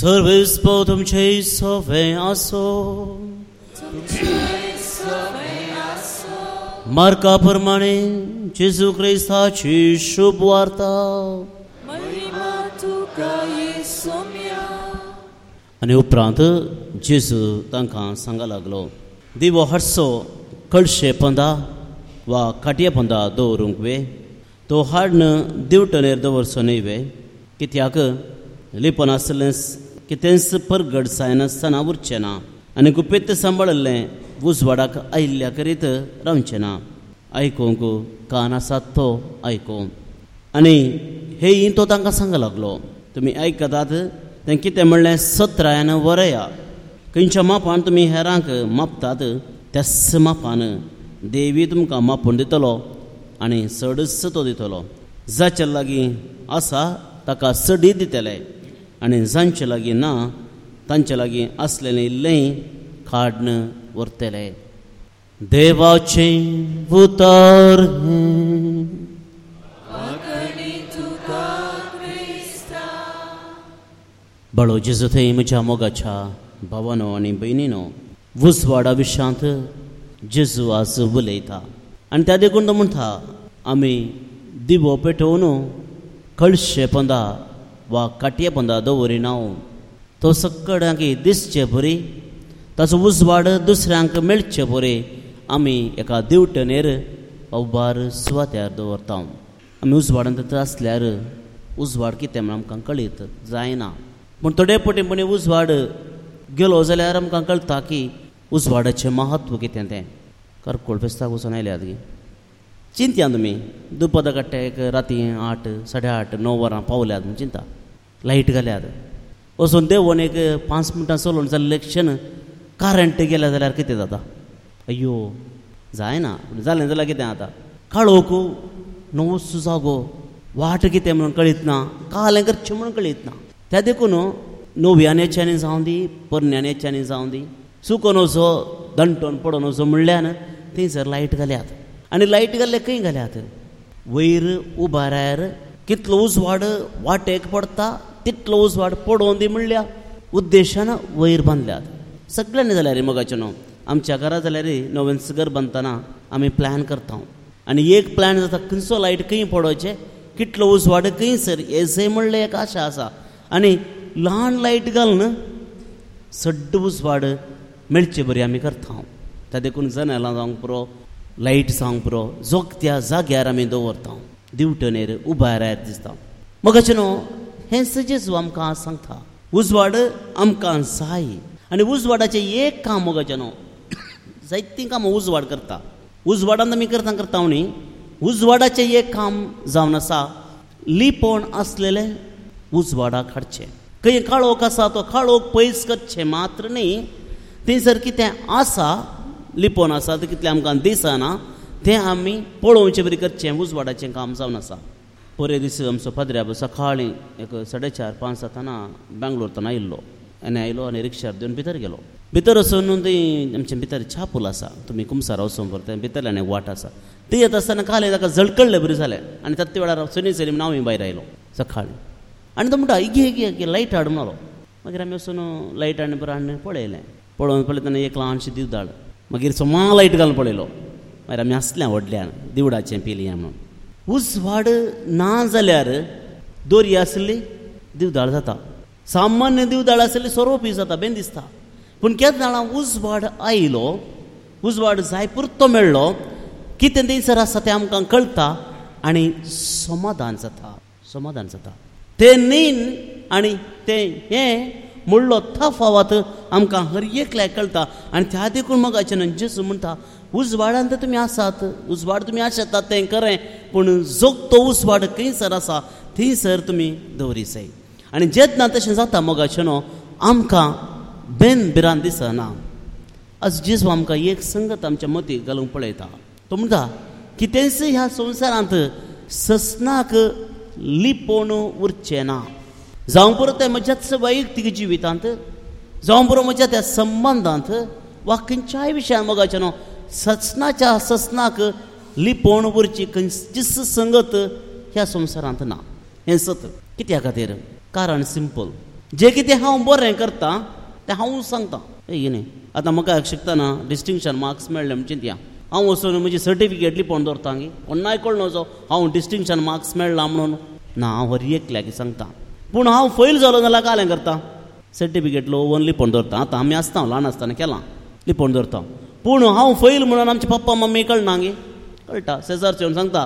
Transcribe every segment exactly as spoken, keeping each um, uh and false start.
सर्वेस्पो तुमचे सवे आसो. मार्का प्रमाणे जेजू ख्रिस्ताची शुभ वार्ता. आनी उपरांत जेजू तांकां सांगूंक लागलो, दिवो हाडसो कळशे पंदा वा काटये पंदा दवरूंक वे, तो हाडन दिवटनेर दवरचो न्हय वे, कित्याक लिपोन आसलें कितेंच परगड सायनासतना उरचें ना आनी गुपेत सांबाळिल्लें उजवाडाक आयिल्ल्या करीत रावचें ना. आयकूंक कान आसात तो आयकूं. आनी हेय तो तांकां सांगूंक लागलो, तुमी आयकतात तें कितें म्हणलें सत्रायन वरया. खंयच्या मापान तुमी हेरांक मापतात त्याच मापान देवी तुमकां मापून दितलो आनी चडच तो दितलो. जाचे लागीं आसा ताका चडी दितले आनी जांचे लागीं ना तांचे लागीं आसलेलें इल्लें काडन व्हरतले. देवाचें उतर. बळो जेजू थंय म्हज्या मोगाच्या भावानो आनी भयणीनो, उजवाडा विशांत जेजू आज उलयता आनी त्या देखून तो म्हणटा, आमी दिवो पेटोवन कळशे पंदा वा काटये पंदा दवरिना, तो सक्कड्यांक दिसचे बरी, ताचो उजवाड दुसऱ्यांक मेळचे बरे आमी एका दिवटनेर उबार सुवात्यार दवरता. आमी उजवाडांत आसल्यार उजवाड कितें म्हण आमकां कळीत जायना. पूण थोडे पटीपणी उजवाड गेलो जाल्यार आमकां कळटा की उजवाडाचें महत्व कितें तें. करकोळ फेस्ताक वचून आयल्यात गे, चिंत्या तुमी दुपद काडट्याक राती आठ साडे आठ णव वरां पावल्यात म्हूण चिंता, लायट घाल्यात, वचून देंवोन एक पांच मिनटां चलोवन जाल्यार इलेक्शन करंट गेल्या जाल्यार कितें जाता? अय्यो जायना. जालें जाल्यार कितें आतां? काळोख णवच जागो, वाट कितें म्हणून कळीत ना, कालें करचें म्हणून कळीत ना. त्या देखून नव्यानेच्यानी जावं दी पोरण्यानेच्यानी जावं दी सुकोन वचो दंटोन पडोन वचो म्हणल्यान थंयसर लायट घाल्यात. आनी लायट घाल्ले खंय घाल्यात? वयर उबाऱ्यार कितलो उजवाड वाटेक पडटा तितलो उजवाड पडोवन दी म्हणल्या उद्देशान वयर बांदल्यात. सगळ्यांनी जाल्यार मोगाचें न्हू, आमच्या घरा जाल्यार नवें घर बांदतना आमी प्लॅन करता आनी एक प्लॅन जाता खंयचो लायट खंय पडोवचें, कितलो उजवाड खंयसर हेजे म्हणलें एक आशा आसा. आनी ल्हान लायट घालून सड्ड उजवाड मेळचे बरी आमी करता. त्या देखून जनेलां जावंक पुरो, लायट जावंक पुरो, जोग त्या जाग्यार आमी दवरता, दिवटनेर उबाऱ्यार दिसता. मोगाचें न्हू, हें जेजू आमकां सांगता, उजवाड आमकां जाय. आनी उजवाडाचें एक काम मोगाचें न्हू, जायतीं कामां उजवाड करता. उजवाडान आमी करता करता न्ही, उजवाडाचें एक काम जावन आसा, लिपोण आसलेलें उजवाडाक हाडचें. खंय काळोख आसा तो काळोख पयस करचें मात्र न्ही, थंयसर कितें आसा लिपोन आसा तें कितलें आमकां दिसना तें आमी पळोवचें बरी करचें, उजवाडाचें काम जावन आसा. परे दीस आमचो पाद्र्या सकाळीं एक साडे चार पांच जाताना बेंगलोरतून आयिल्लो आनी आयलो आनी रिक्षार देवन भितर गेलो. भितर वचून थंय आमचे भितर छापूल आसा, तुमी कुमसार वचून पळय भितरल्यान एक वाट आसा, थंय येता आसतना काले ताका झळकळ्ळें बरी जालें आनी ताचे वेळार सनी सनी हांवूय भायर आयलो सकाळीं. आनी तो म्हणटा इगे इगे इगे लायट हाड म्हणलो. मागीर आमी वचून लायट हाडून बरें हाडून पळयलें. पळोवन पळयतना एक ल्हानशें दिवदाळ, मागीर सोमा लायट घालून पळयलो. मागीर आमी आसल्या व्हडल्यान दिवडाचें पिलयां म्हणून. उजवाड ना जाल्यार दोरी आसली दिवदाळ जाता, सामान्य दिवदाळ आसली सोरोपी जाता, बेन दिसता. पूण केन्ना जाणां उजवाड आयलो, उजवाड जाय पुरतो मेळ्ळो, कितें थंयसर आसा तें आमकां कळटा आनी समाधान जाता, समाधान जाता. तें न्हीन आनी तें हें म्हणलो तफावत आमकां हर एकल्याक कळटा. आनी त्या देखून मोगाचें न्हू, जेजू म्हणटा उजवाडांत तुमी आसात, उजवाड तुमी आसतात तें खरें, पूण जोग तो उजवाड खंयसर आसा थंयसर तुमी दवरी जाय. आनी जेन्ना तशें जाता मोगाचें न्हू, आमकां बेन बिरान दिसना. आज जेजू आमकां एक संगत आमच्या मतीक घालूंक पळयता. तो म्हणटा कितेंच ह्या संवसारांत ससनाक लिपोवन उरचें ना. जावं पुरो तें म्हज्याच वैयक्तीक जिवितांत, जावं पुरो म्हज्या त्या संबंदांत वा खंयच्याय विशयान मोगाचें न्हू, ससनाच्या ससनाक लिपोवन उरची खंयचीच संगत ह्या संवसारांत ना. हें सत. कित्या खातीर? कारण सिंपल. जे कितें हांव बरें करता तें हांव सांगता. न्ही आतां म्हाका शिकतना डिस्टिंक्शन मार्क्स मेळ्ळे म्हणजे त्या हांव वचून म्हजी सर्टिफिकेट लिपोवन दवरता न्ही. कोण आयकलो नजो हांव डिस्टिंक्शन मार्क्स मेळ्ळा म्हणून ना, हांव हर एकल्याक सांगता. पूण हांव फेल जालो जाल्यार कालें करता, सर्टिफिकेट लोवन लिपोवन दवरता. आतां आमी आसता ल्हान आसतना केलां लिपोवन दवरता. पूण हांव फेल म्हणून आमचे पप्पा मम्मी कळना गे कळटा. शेजार येवन सांगता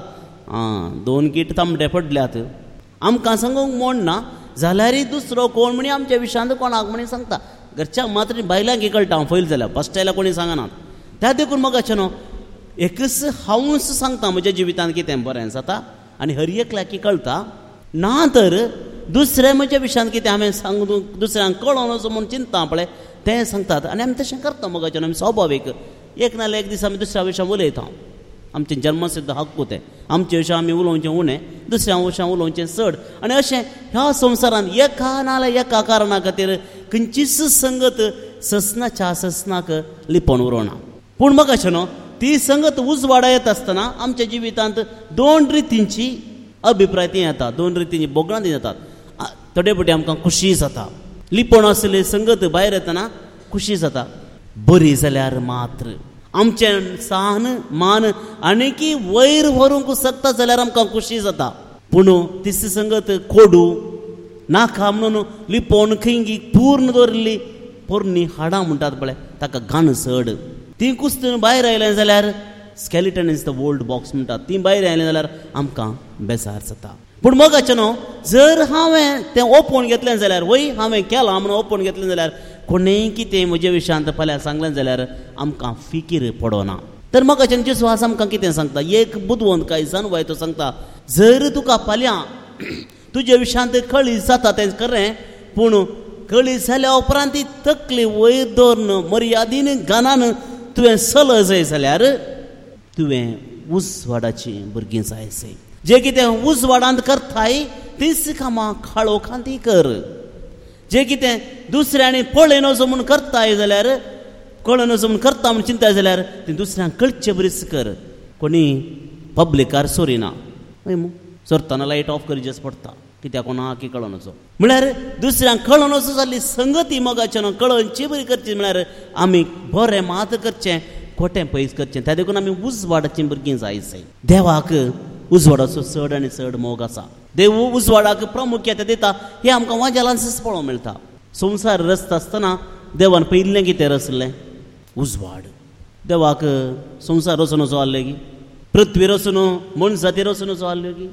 आं दोन कीट तांबडे पडल्यात. आमकां सांगूंक म्हण ना जाल्यार दुसरो कोण म्हणी आमच्या विशयांत कोणाक म्हणी सांगता. घरच्या मात्र बायलांक कळटा हांव फेल जाल्यार, फस्ट आयल्यार कोणी सांगनात. त्या देखून म्हाका अशें न्हू एकच हांवूच सांगता म्हज्या जिवितांत कितें बरें जाता आनी हर एकल्याक कळटा. ना तर दुसरें म्हज्या विशयांत कितें हांवें सांगूं दुसऱ्यांक कळोन असो म्हूण चिंता पळय तें सांगतात आनी आमी तशें करता. मोगाचें आमी स्वाभावीक एक नाल्यार एक दीस आमी दुसऱ्या विशयान उलयता. आमचें जन्मसिद्ध हक्क तें आमचे विशय आमी उलोवचें उणें, दुसऱ्या विशयान उलोवचें चड. आनी अशें ह्या संवसारांत एका नाल्यार एका कारणा खातीर खंयचीच संगत ससनाच्या ससनाक लिपोवन उरोना. पूण म्हाका अशें न्हू ती संगत उजवाडा येता आसतना आमच्या जिवितांत दोन रितींची अभिप्राय ती येता, दोन रितींची बोगणां ती येतात. थोडे फावटी आमकां खुशी जाता, लिपोवन आसली संगत भायर येतना खुशी जाता. बरी जाल्यार मात्र आमचें सान मान आनीकी वयर व्हरूंक शकता जाल्यार आमकां खुशी जाता. पूण तिस संगत खोडू नाका म्हणून लिपोवन खंय पूर्ण दवरली पोरणी हाडां म्हणटात पळय ताका घाण चड. ती कुस्तीन भायर आयलें जाल्यार skeleton is the old box म्हणटात, ती भायर आयलें जाल्यार आमकां बेजार जाता. पूण मोगाचें न्हू जर हांवें तें ओपोवन घेतलें जाल्यार वय हांवें केलां म्हणून ओपोवन घेतलें जाल्यार कोणेंय कितें म्हजे विशयांत फाल्यां सांगलें जाल्यार आमकां फिकीर पडना. तर मोगाचें जेजू आज आमकां कितें सांगता एक बुदवंत कांय जानवाय तो सांगता जर तुका फाल्यां तुजे विशयांत कळीस जाता तें खरें पूण कळीस जाल्या उपरांत ती तकली वयर दवरन मर्यादीन गानान तुवें चल जाय जाल्यार तुवें उजवाडाची भुरगीं जायसय. जे कितें उजवाडांत करताय तीच कामां खाळोखांत कर. जे कितें दुसऱ्यांनी पळय नजो म्हूण करताय जाल्यार कळन नजो म्हूण करता म्हूण चिंताय जाल्यार ती दुसऱ्यांक कळचे बरीच कर. कोणी पब्लिकार सोरिना सोरतना लायट ऑफ करचेच पडटा कित्याक कोणा की कळोन वचो म्हळ्यार दुसऱ्यांक कळोन वचो जाल्ली संगती मोगाचें न्हू कळोनची बरी करची म्हळ्यार आमी बरें मात करचें खोटें पयस करचें. त्या देखून आमी उजवाडाची भुरगीं जायसय. देवाक उजवाडाचो चड आनी चड मोग आसा. देव उजवाडाक प्रामुख्यता दिता हें आमकां वाजेलांच पळोवंक मेळटा. संवसार रचता आसतना देवान पयलें कितें रचलें उजवाड. देवाक संवसार रचून वचो आहले गी, पृथ्वी रचून मनशाती रचून वचो आहल्यो गी,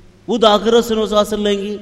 उदक रचून वचो आसलें गी,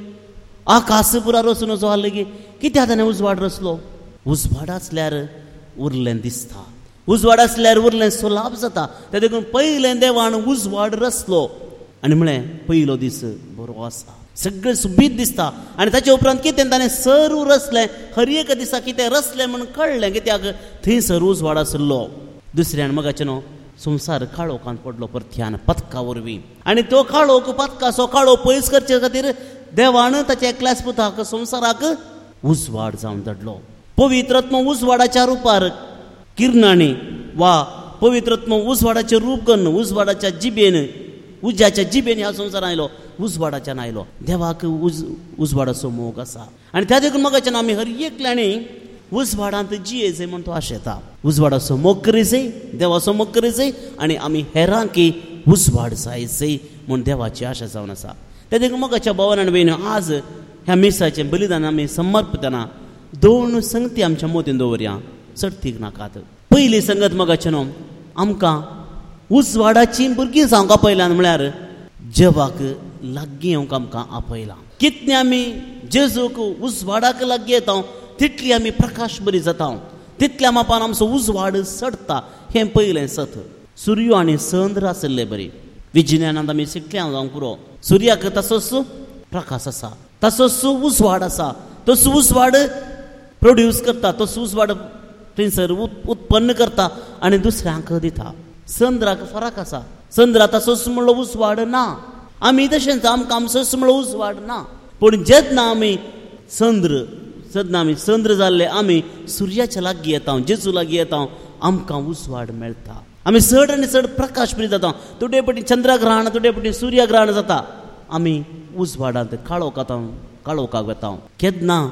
आकाश पुरा रचून वचो आहलें गी. कित्याक ताणें उजवाड रचलो? उजवाड आसल्यार उरलें दिसता, उजवाड आसल्यार उरलें सुलाभ जाता. त्या देखून पयलें देवान उजवाड रचलो आनी म्हळें पयलो दीस बरो आसा, सगळें सुबीत दिसता. आनी ताचे उपरांत कितें ताणें सरू रचलें, हर एक दिसा कितें रचलें म्हणून कळ्ळें कित्याक थंयसर उजवाड आसलो. दुसऱ्यान मोगाचें न्हू संवसार काळोखांत पडलो परथ्यान पथका वरवीं आनी तो काळोख पथकाचो काळो पयस करचे खातीर देवान ताच्या एकल्याच पुताक संवसाराक उजवाड जावन धाडलो. पवित्रत्म उजवाडाच्या रुपार किरणांनी वा पवित्रत्म उजवाडाचें रूप करून उजवाडाच्या जिबेन उज्याच्या जिबेन ह्या संवसारान आयलो, उजवाडाच्यान आयलो. देवाक उज उजवाडाचो मोग आसा आनी त्या देखून मोगाच्यान आमी हर एकल्यांनी उजवाडांत जियेचें म्हूण तो आशेता. उजवाडाचो मोग करीचय, देवाचो मोग करीचय आनी आमी हेरांकी उजवाड जायचय म्हूण देवाची आशा जावन आसा. त्या देखून मोगाच्या भावान भयण आज ह्या मिसाचें बलिदान आमी समर्पतना दोन संगती आमच्या मोतीन दवरया, चडतीक नाकात. पयली संगत मोगाचें न्हू आमकां उजवाडाची भुरगीं जावंक पयल्यान म्हळ्यार जवाक लागीं येवंक आमकां आपयलां. कितलें आमी जेजूक उजवाडाक लागीं येता तितली आमी प्रकाश बरी जाता, तितल्या मापान आमचो उजवाड चडटा. हें पयलें सत. सुर्यो आनी चंद्र आसले बरी विज्ञानांत आमी शिकल्या जावंक पुरो. सुर्याक तसोच प्रकाश आसा, तसोच उजवाड आसा, तसो उजवाड प्रोड्यूस करता, तसो उजवाड थंयसर उत्पन्न करता आनी दुसऱ्यांक दिता. चंद्राक फरक आसा, चंद्रा तसोच म्हणलो उजवाड ना. आमी तशेंच आमकां आमचोच म्हणलो उजवाड ना. पूण जेन्ना आमी चंद्र जेन्ना आमी चंद्र जाल्ले आमी सुर्याच्या लागीं येता, जेजू लागीं येता, आमकां उजवाड मेळटा. आमी चड आनी चड प्रकाश बरी जाता. तुटे पटी चंद्रग्रहण, तुटे पटी सूर्यग्रहण जाता, आमी उजवाडांत काळोख येता, काळोखाक वता. केन्ना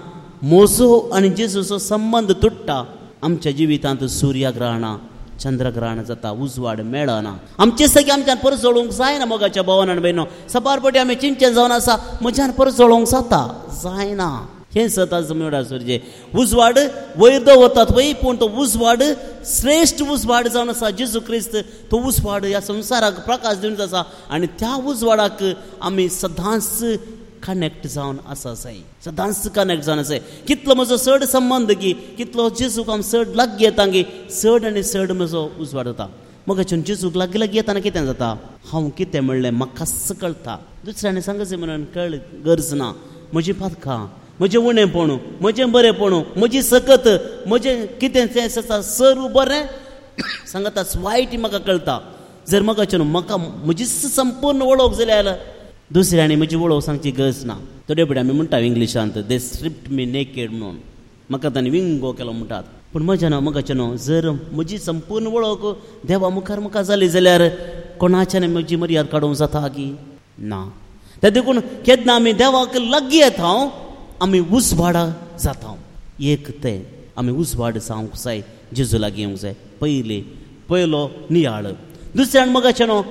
मोसो आनी जेजूचो संबंध तुट्टा आमच्या जिवितांत सूर्यग्रहणां चंद्रग्रहण जाता, उजवाड मेळना. आमचे सगळे आमच्यान परस जळोवंक जायना मोगाच्या भावान बहिणो. सपारपटी आमी चिंतचे जावन आसा म्हज्यान परस जळोवंक जाता जायना. हें सता मेळा सूर्य उजवाड वयर दवरतात वय, पूण तो उजवाड श्रेश्ठ उजवाड जावन आसा. जेजू क्रिस्त तो उजवाड ह्या संवसाराक प्रकाश दिवन आसा आनी त्या उजवाडाक आमी सदांच कनेक्ट जावन आसा जाय, सदांच कनेक्ट जावन आसाय. कितलो म्हजो चड संबंद गी, कितलो जेजूक हांव चड लागीं येता गे, चड आनी चड म्हजो उजवाड जाता. मोगाच्यान जेजूक लागीं लागीं येताना कितें जाता, हांव कितें म्हणलें म्हाका कळटा. दुसऱ्याने सांगचें म्हणून कळ गरज ना. म्हजी पातकां, म्हजें उणेंपण, म्हजें बरेंपण, म्हजी सकत, म्हजें कितें तें आसा सरू बरें सांगताच वायट म्हाका कळटा. जर मोगाच्यान म्हाका म्हजी संपूर्ण वळख जाल्यार दुसऱ्यांनी म्हजी वळख सांगची गरज ना. थोडे फुडें आमी म्हणटा इंग्लिशांत दे स्ट्रिप्ट मी नेकेड म्हणून, म्हाका तांणी विंगो केलो म्हणटात. पूण म्हज्या न्हू मोगाचें न्हू, जर म्हजी संपूर्ण वळख देवा मुखार म्हाका जाली जाल्यार कोणाच्यान म्हजी मर्याद काडूंक जाता की ना. त्या देखून केन्ना आमी देवाक लागीं येता आमी उजवाडा जाता. एक ते आमी उजवाड जावंक जाय, जेजू लागीं येवंक जाय. पयली पयलो नियाळ. दुसऱ्यान मोगाचें न्हू,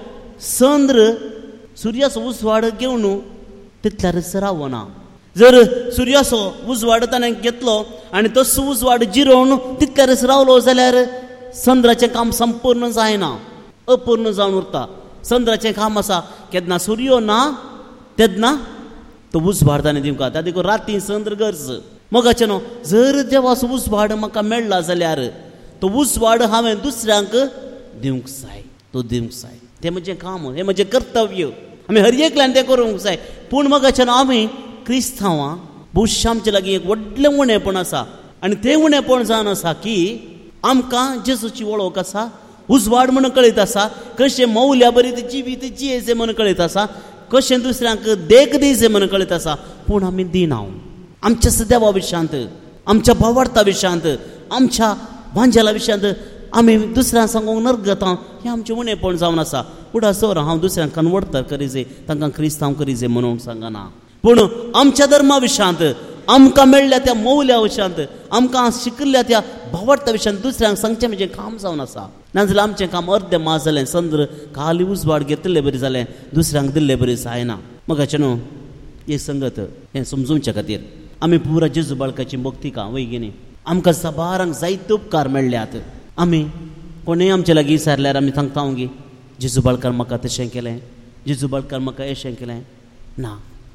चंद्र सुर्याचो उजवाड घेवन तितल्यारच रावना. जर सुर्याचो उजवाड ताणें घेतलो आनी तसो उजवाड जिरोवन तितल्यारच रावलो जाल्यार चंद्राचें काम संपूर्ण जायना, अपूर्ण जावन उरता. चंद्राचें काम आसा केन्ना सुर्यो ना तेन्ना तो उजवाड ताणें दिवंक. त्या देखून राती चंद्र गरज. मोगाचें न्हू, जर देवाचो उजवाड म्हाका मेळ्ळा जाल्यार तो उजवाड हांवें दुसऱ्यांक दिवंक जाय, तो दिवंक जाय. तें म्हजें काम, हें म्हजें कर्तव्य. आमी हर एकल्यान तें करूंक जाय. पूण मोगाचें न्हू, आमी क्रिस्तांवां भुश्य आमचे लागीं एक व्हडलें उणेंपण आसा आनी तें उणेंपण जावन आसा की आमकां जेजूची वळख आसा, उजवाड म्हणून कळीत आसा, कशें मौल्या बरी जिवीत जियेचें म्हणून कळीत आसा, कशें दुसऱ्यांक देख दिवचें म्हणून कळीत आसा. पूण आमी दिना. आमच्या देवा विशयांत, आमच्या भावार्था विशयांत, आमच्या भांजेला विशयांत आमी दुसऱ्यांक सांगूंक नर्गता. हें आमचें उणेंपण जावन आसा. फुडां सर हांव दुसऱ्यांक कन्वर्ट करीजे, तांकां क्रिस्तांव करीजे म्हणून सांगना. पूण आमच्या धर्मा विशयांत, आमकां मेळ्ळ्या त्या मौल्या विशयांत, आमकां शिकिल्ल्या त्या भावार्था विशयांत दुसऱ्यांक सांगचें म्हजें काम जावन आसा. नाजाल्यार आमचें काम अर्दें मास जालें. चंद्र खाली उजवाड घेतलें बरें जालें, दुसऱ्यांक दिल्लें बरें जायना. मोगाचें न्हू, ही संगत हें समजूंचे खातीर आमी पुरा जेजू बाळकाची भक्तिका वय गे न्ही. आमकां सबारांक जायते उपकार मेळ्ळ्यात. आमी कोणेंय आमचे लागीं विचारल्यार आमी सांगता गे जेजू बाळकार म्हाका तशें केलें, जेजू बाळकार म्हाका अशें केलें ना.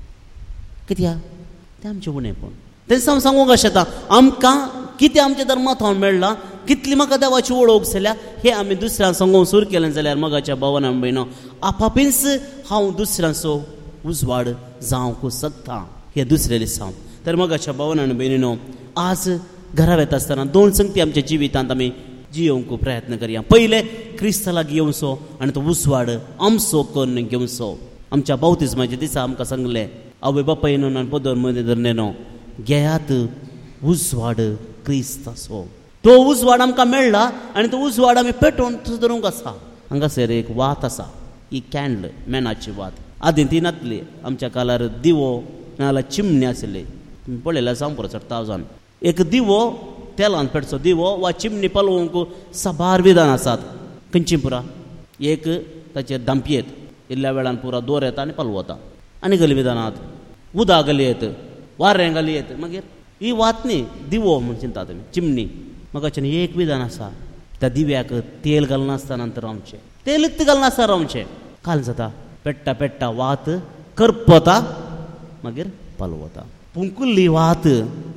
कित्याक तें आमचें उणेंपण. तें सांगूंक अशें येता आमकां कितें आमच्या धर्मांत हांव मेळ्ळां, कितली म्हाका देवाची वळख जाल्या हें आमी दुसऱ्यांक सांगूंक सुरू केलें जाल्यार मोगाच्या भावान भयणो आपापीच हांव दुसऱ्यांचो उजवाड जावंक शकता. हें दुसरें दिसा. तर मोगाच्या भावान भयणीनो, आज घरा वता आसतना दोन संगती आमच्या जिवितांत आमी जियोवंक प्रयत्न करया. पयले क्रिस्ता लागीं येवचो आनी तो उजवाड आमचो करून घेवचो. आमच्या बावतिजमाच्या दिसा आमकां सांगलें आवय बापायन आनी पदर मदीं धरलेनो घेयात उजवाड क्रिस्ताचो. तो उजवाड आमकां मेळ्ळा आनी तो उजवाड आमी पेटोवन धरूंक आसा. हांगासर एक वात आसा, ही कॅन्डल, मेणाची वात. आदीं ती नासली. आमच्या काळार दिवो नाजाल्यार चिमणी आसली. तुमी पळयल्यार जावं पुरो चडटा वचोन. एक दिवो तेलान पेटचो दिवो वा चिमणी पलोवंक साबार विधान आसात. खंयची पुरा एक ताचेर दांपयेत, इल्ल्या वेळान पुरा दोर येता आनी पलवता. आनी गली विधानात उदक घालयत, वारें घालयत. मागीर ही वात न्ही, दिवो म्हण चिंता तुमी, चिमणी. म्हाका एक विधान आसा, त्या दिव्याक तेल घालनासतना नंतर रावचें. तेलूच घालनासतना रावचें. काल जाता पेट्टा पेट्टा वात करपता मागीर पलवता. पुंकुल्ली वात,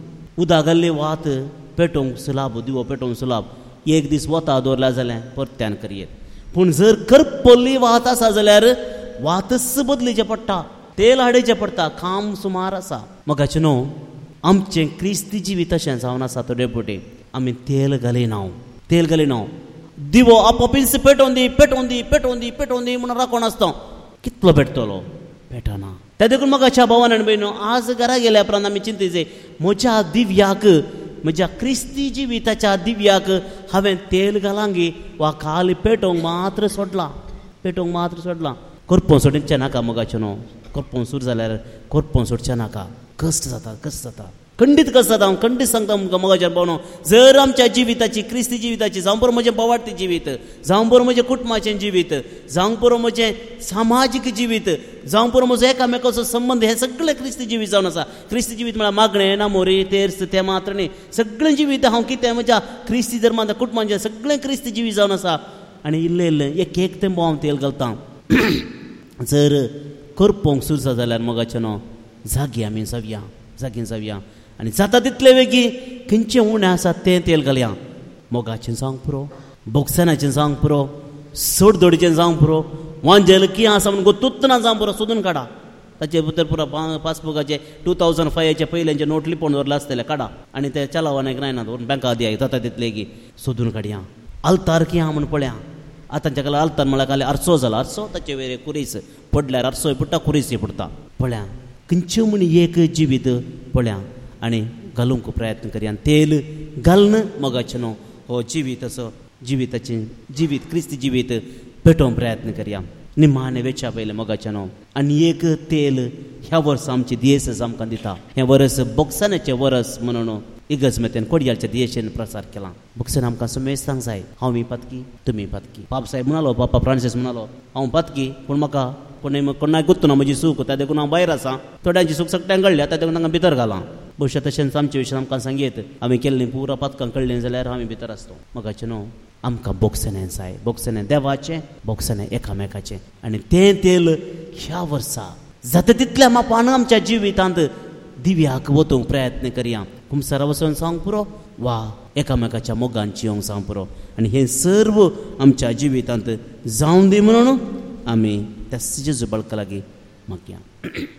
उदक घाल्ली वात पेटोवंक सुलाब, दिवो पेटोवंक सुलाब. एक दीस वता दवरल्या जाल्यार परत्यान करयेत. पूण जर करपल्ली वात आसा जाल्यार वातच बदलीचें पडटा, तेल हाडचें पडटा. काम सुमार आसा. मोगाचें न्हू, आमचें क्रिस्ती जिवीत अशें जावन आसा. थोडे फावटी आमी तेल घालिना, तेल घालिना. दिवो आपोआपीच पेटोवन दी, पेटोवन दी, पेटोवन दी, पेटोवन दी म्हणून राखून आसता. कितलो पेटतलो? पेटना. त्या देखून मोगाच्या भावान आनी भयणो, आज घरा गेल्या उपरांत आमी चिंतिचे म्हज्या दिव्याक, म्हज्या क्रिस्ती जिविताच्या दिव्याक हांवें तेल घालांगी वा खाली पेटोवंक मात्र सोडलां, पेटोवंक मात्र सोडलां. करपोवंक सोडचें नाका मोगाचें न्हू. करपोवंक सुरू जाल्यार करपोवंक सोडचें नाका. कश्ट जाता, कश्ट जाता. खंडीत करतात हांव खंडीत सांगता तुमकां मोगाच्या भावनो, जर आमच्या जिविताची क्रिस्ती जिविताची जावं बरों म्हजें बोवाडतें जिवीत, जावं बरों म्हजें कुटुंबाचें जिवीत, जावं बरों म्हजें सामाजीक जिवीत, जावं बरों म्हजो एकामेकाचो संबंद, हें सगळें क्रिस्ती जिवीत जावन आसा. क्रिस्ती जिवीत म्हळ्यार मागणें नामोरी तेर्स तें मात्र न्ही, सगळें जिवीत हांव कितें म्हज्या क्रिस्ती धर्मांत कुटुंबाचें सगळें क्रिस्ती जिवीत जावन आसा. आनी इल्लें इल्लें एक एक तेंबो हांव तेल घालतां. जर करपोंक सुरसा जाल्यार मोगाचें न्हू, जागी आमी जावया, जागी जावया आनी जाता तितले वेगी खंयचें उणें आसा तें तेल घालया. मोगाचें जावंक पुरो, बोक्सनाचें जावंक पुरो, सोडदोडीचें जावंक पुरो, वांजेल कितें आसा म्हणून गोतूत्तना जावंक पुरो, सोदून काडा. ताचे भितर पुरो पासबुकाचे टू थावजंड फायव्हचे पयलेंचे नोट लिपोवन दवरले आसतले, काडा आनी ते चलावान रायना दवरून बँका दिया, जाता तितले की सोदून काडया. आल्तार कितें आहा म्हणून पळया. आतां ताका आल्तार म्हळ्यार आरसो जाला, आरसो ताचे वेरे कुरीस पडल्यार आरसोय पडटा कुरीसय पडटा. पळया खंयच्यो म्हण एक जिवीत पळया आनी घालूंक प्रयत्न करया. तेल घालन मोगाचें न्हू, हो जिवीत असो जिविताचें जिवीत क्रिस्ती जिवीत पेटोवंक प्रयत्न करया. निमाणे वेच्या पयलें मोगाचें न्हू. आनी एक तेल ह्या वर्सा आमची दियेस आमकां दिता. हें वर्स बोक्सानाचें वर्स म्हणून इगर्ज कोडयाळच्या दियेचेन प्रसार केला. बोक्सान आमकां सुमेस्तांक जाय, हांव पातकी तुमी पातकी. पाप साहेब म्हणालो, पापा फ्रांसीस म्हणालो, हांव पातकी पूण म्हाका कोणूय कोणाक गुत्तू ना म्हजी सूख, त्या देखून हांव भायर आसा. थोड्यांची सूख सगळ्यांक कळ्ळ्या, त्या देखून तांकां भितर घालां. भविश्यात तशेंच आमचे विशयी आमकां सांगीत आमी केल्लीं पुरा पातकां कळ्ळीं जाल्यार आमी भितर आसतो. मोगाचें न्हू, आमकां बोक्सनें जाय, बोक्सनें देवाचें, बोक्सनें एकामेकाचें. आनी तें तेल ह्या वर्सा जाता तितल्या मापान आमच्या जिवितांत दिव्याक वतूंक प्रयत्न करया. कुमसारा वचून सांग पुरो वा एकामेकाच्या मोगान जियोंक सांग पुरो. आनी हें सर्व आमच्या जिवितांत जावं दी म्हणून आमी त्या जेजू बाळका लागीं मागया.